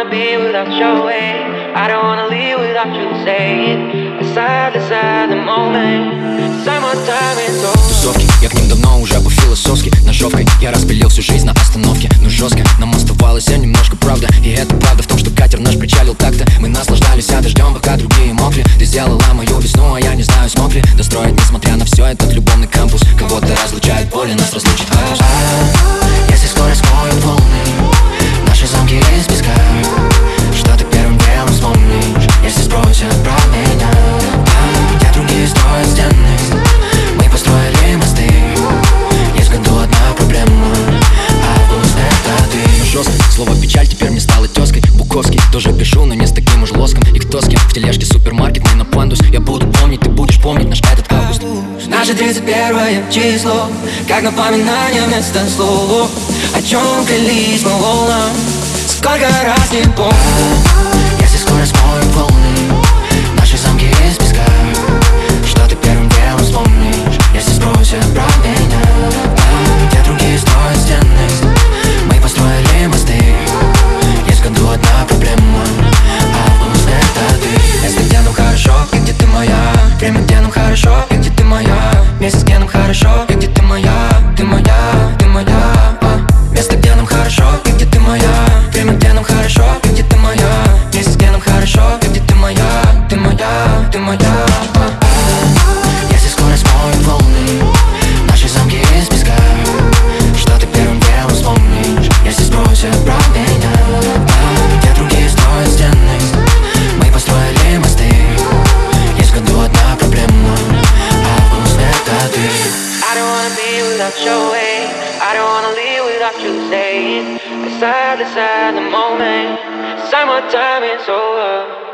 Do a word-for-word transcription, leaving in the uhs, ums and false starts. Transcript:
wanna be without your way. I don't wanna leave without you saying Aside, aside the moment. Summertime is over. Тусовки, я к ним давно уже по-философски. Ножовкой я распилил всю жизнь на остановке. Но жестко нам оставалось я немножко правда. И это правда в том, что катер наш причалил так-то. Мы наслаждались а дождем, пока другие мокли. Ты сделала мою весну, а я не знаю, смог ли достроить, несмотря на все, этот любовный кампус. Кого-то разлучает поле, нас разлучит хаос. Если скоро смоют волны наши замки из песка, что ты первым делом вспомнишь, если спросят про меня? Там, где другие строят стены, мы построили мосты. Есть в году одна проблема, август — это ты. Жестко, слово печаль теперь мне стало тезкой. Буковский, тоже пишу, но не с таким уж лоском. И кто с кем в тележке супермаркет, мы на пандус. Я буду помнить, ты будешь помнить наш этот август. Наше тридцать первое число, как напоминание вместо слов. О чем клялись мы волнам, сколько раз не помню. Если скоро смоют волны наши замки из песка, что ты первым делом вспомнишь, если спросят про меня? Там, где другие строят стены, мы построили мосты. Есть в году одна проблема, август — это ты. Место, где нам хорошо, и где ты моя. Время, где нам хорошо, и где ты моя. Месяц, где нам хорошо, и где ты моя. Ты моя, ты моя, а. Место, где нам хорошо, и где ты моя. Время, где нам хорошо, и где ты моя. Месяц, где нам хорошо, и где ты моя. Ты моя, ты моя, а. Если скоро смоют волны наши замки из песка, что ты первым делом вспомнишь, если спросят про меня? Там, где другие строят стены, мы построили мосты. Есть в году одна проблема, август — это ты. I don't wanna be without your way. I don't wanna leave without you saying Aside, aside the moment. Summertime is over.